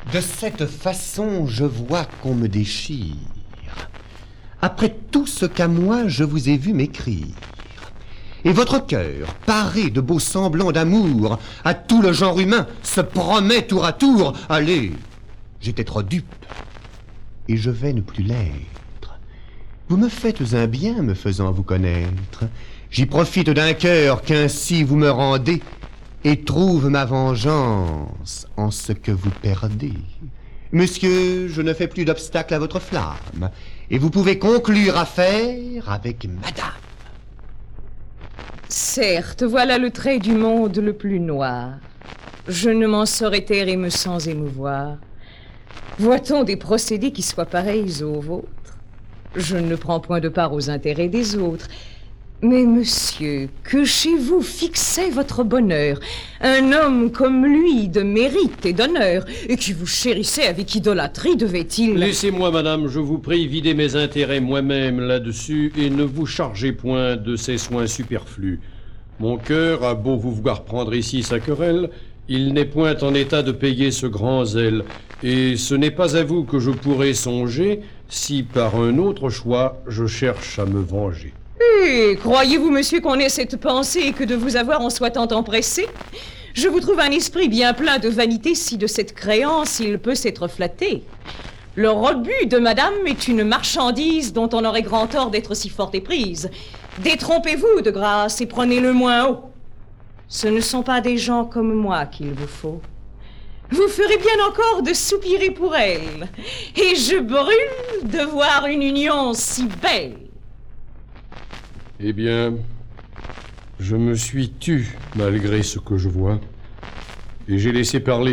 De cette façon, je vois qu'on me déchire. Après tout ce qu'à moi je vous ai vu m'écrire. Et votre cœur, paré de beaux semblants d'amour, à tout le genre humain, se promet tour à tour. Allez, j'étais trop dupe, et je vais ne plus l'être. Vous me faites un bien me faisant vous connaître. J'y profite d'un cœur qu'ainsi vous me rendez, et trouve ma vengeance en ce que vous perdez. Monsieur, je ne fais plus d'obstacle à votre flamme, et vous pouvez conclure affaire avec madame. Certes, voilà le trait du monde le plus noir. Je ne m'en saurais taire et me sans émouvoir. Voit-on des procédés qui soient pareils aux vôtres? Je ne prends point de part aux intérêts des autres. Mais monsieur, que chez vous fixait votre bonheur, un homme comme lui, de mérite et d'honneur, et qui vous chérissait avec idolâtrie, devait-il... Laissez-moi, madame, je vous prie, vider mes intérêts moi-même là-dessus, et ne vous chargez point de ces soins superflus. Mon cœur a beau vous voir prendre ici sa querelle, il n'est point en état de payer ce grand zèle, et ce n'est pas à vous que je pourrais songer, si par un autre choix je cherche à me venger. Eh, croyez-vous, monsieur, qu'on ait cette pensée et que de vous avoir en soit tant empressé? Je vous trouve un esprit bien plein de vanité si de cette créance il peut s'être flatté. Le rebut de madame est une marchandise dont on aurait grand tort d'être si fort éprise. Détrompez-vous de grâce et prenez-le moins haut. Ce ne sont pas des gens comme moi qu'il vous faut. Vous ferez bien encore de soupirer pour elle. Et je brûle de voir une union si belle. Eh bien, je me suis tu malgré ce que je vois, et j'ai laissé parler